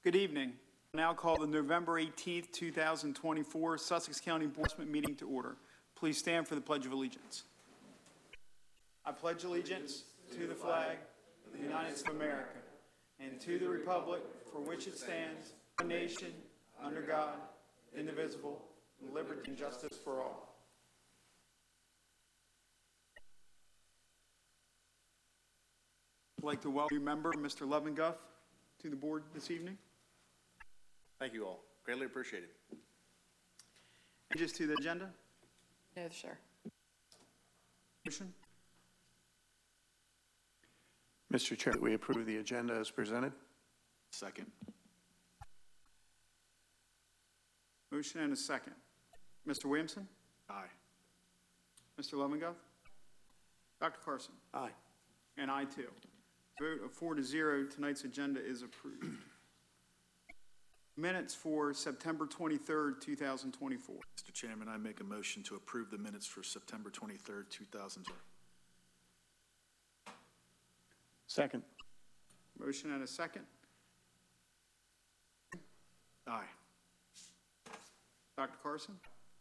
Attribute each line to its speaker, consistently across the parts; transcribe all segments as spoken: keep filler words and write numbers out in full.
Speaker 1: Good evening. I now call the November eighteenth, two thousand twenty-four Sussex County Board of Adjustment meeting to order. Please stand for the Pledge of Allegiance. I pledge allegiance to the flag of the United States of America and to the republic for which it stands, one nation, under God, indivisible, with liberty and justice for all. I'd like to welcome new member, Mister Levenguth, to the board this evening.
Speaker 2: Thank you all. Greatly appreciated.
Speaker 1: Changes to the agenda?
Speaker 3: No, sir.
Speaker 1: Motion?
Speaker 4: Mister Chair, we approve the agenda as presented.
Speaker 2: Second.
Speaker 1: Motion and a second. Mister Williamson?
Speaker 2: Aye.
Speaker 1: Mister Levenguth? Doctor Carson?
Speaker 4: Aye.
Speaker 1: And I too. Vote of four to zero, tonight's agenda is approved. Minutes for September twenty-third, two thousand twenty-four.
Speaker 5: Mister Chairman, I make a motion to approve the minutes for September twenty-third, two thousand twenty.
Speaker 4: Second.
Speaker 1: Motion and a second.
Speaker 5: Aye.
Speaker 1: Doctor Carson?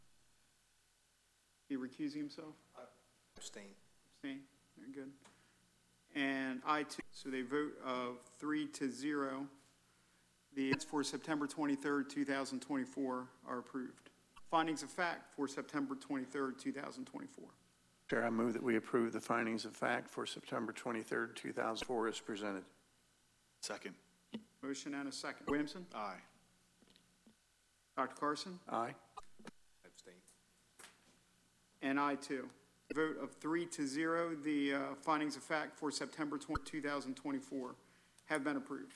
Speaker 1: He recusing himself?
Speaker 2: Abstain.
Speaker 1: Abstain? Very good. And I too. So they vote of three to zero. The minutes for September twenty-third, two thousand twenty-four are approved. Findings of fact for September twenty-third, two thousand twenty-four.
Speaker 4: Chair, I move that we approve the findings of fact for September twenty-third, two thousand four as presented.
Speaker 5: Second.
Speaker 1: Motion and a second. Williamson?
Speaker 5: Aye.
Speaker 1: Doctor Carson?
Speaker 4: Aye.
Speaker 2: Abstain.
Speaker 1: And I too. Vote of three to zero, the uh, findings of fact for September twentieth, two thousand twenty-four have been approved.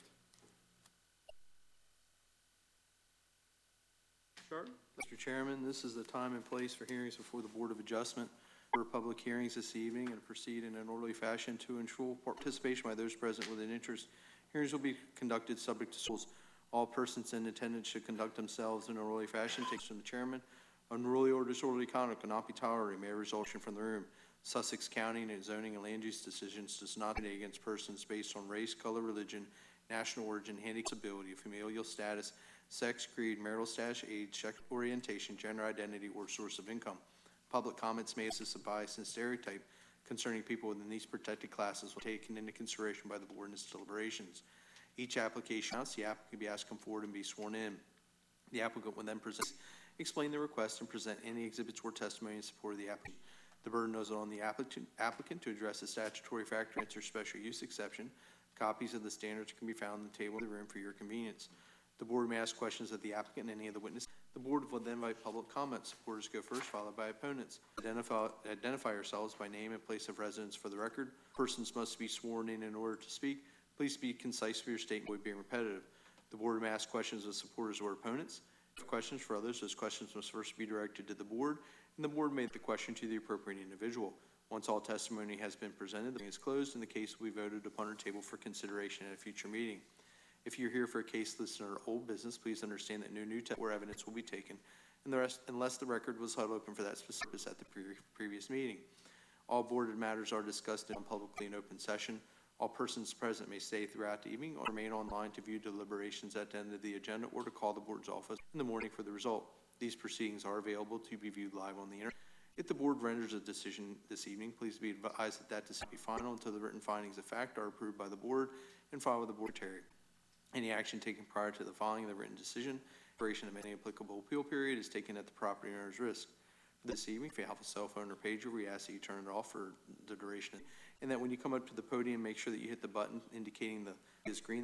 Speaker 1: Charlie?
Speaker 6: Mister Chairman, this is the time and place for hearings before the Board of Adjustment. For public hearings this evening and proceed in an orderly fashion to ensure participation by those present with an interest. Hearings will be conducted subject to rules. All persons in attendance should conduct themselves in an orderly fashion. Takes from the chairman. Unruly or disorderly conduct cannot be tolerated. May result from the room. Sussex County and its zoning and land use decisions does not discriminate against persons based on race, color, religion, national origin, handicap, disability, familial status, sex, creed, marital status, age, sexual orientation, gender identity, or source of income. Public comments may assist a bias and stereotype concerning people within these protected classes will be taken into consideration by the board in its deliberations. Each application, the applicant can be asked to come forward and be sworn in. The applicant will then present, explain the request, and present any exhibits or testimony in support of the applicant. The burden is on the applicant, applicant to address the statutory factor answer special use exception. Copies of the standards can be found in the table in the room for your convenience. The board may ask questions of the applicant and any of the witnesses. The board will then invite public comments. Supporters go first, followed by opponents. Identify, identify yourselves by name and place of residence for the record. Persons must be sworn in in order to speak. Please be concise for your statement without being repetitive. The board may ask questions of supporters or opponents. If questions for others, those questions must first be directed to the board, and the board may make the question to the appropriate individual. Once all testimony has been presented, the meeting is closed, and the case will be voted upon or tabled for consideration at a future meeting. If you're here for a case listed under old business, please understand that no new testimony or evidence will be taken and the rest, unless the record was held open for that specific purpose at the pre previous meeting. All boarded matters are discussed in publicly in open session. All persons present may stay throughout the evening or remain online to view deliberations at the end of the agenda or to call the board's office in the morning for the result. These proceedings are available to be viewed live on the internet. If the board renders a decision this evening, please be advised that that decision will be final until the written findings of fact are approved by the board and filed with the board secretary. Any action taken prior to the filing of the written decision, expiration of any applicable appeal period, is taken at the property owner's risk. For this evening, if you have a cell phone or pager, we ask that you turn it off for the duration, and that when you come up to the podium, make sure that you hit the button indicating the is green.